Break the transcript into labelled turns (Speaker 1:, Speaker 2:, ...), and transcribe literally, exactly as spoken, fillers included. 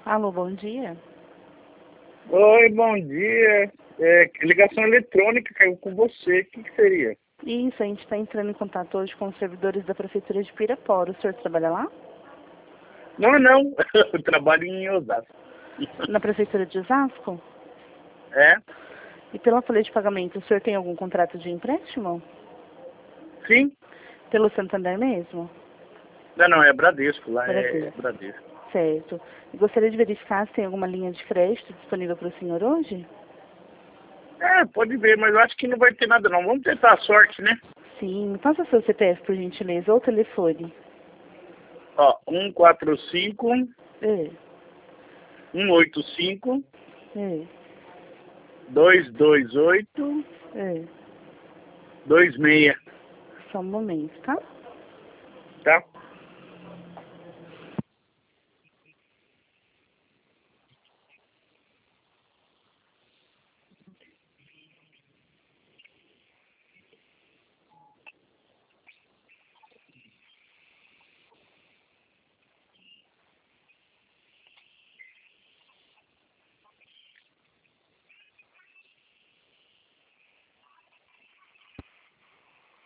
Speaker 1: Alô, bom dia.
Speaker 2: Oi, bom dia. É, ligação eletrônica caiu com você. O que, que seria?
Speaker 1: Isso, a gente está entrando em contato hoje com os servidores da Prefeitura de Pirapora. O senhor trabalha lá?
Speaker 2: Não, não. Eu trabalho em Osasco.
Speaker 1: Na Prefeitura de Osasco?
Speaker 2: É?
Speaker 1: E pela folha de pagamento, o senhor tem algum contrato de empréstimo?
Speaker 2: Sim.
Speaker 1: Pelo Santander mesmo?
Speaker 2: Não, não, é Bradesco. Lá é
Speaker 1: Bradesco.
Speaker 2: Bradesco.
Speaker 1: Certo. E gostaria de verificar se tem alguma linha de crédito disponível para o senhor hoje?
Speaker 2: É, pode ver, mas eu acho que não vai ter nada não. Vamos tentar a sorte, né?
Speaker 1: Sim. Passa seu C P F, por gentileza, ou telefone.
Speaker 2: Ó, um quatro cinco,
Speaker 1: É,
Speaker 2: um oito cinco,
Speaker 1: é,
Speaker 2: dois dois oito,
Speaker 1: é.
Speaker 2: dois seis.
Speaker 1: Só um momento, tá?
Speaker 2: Tá?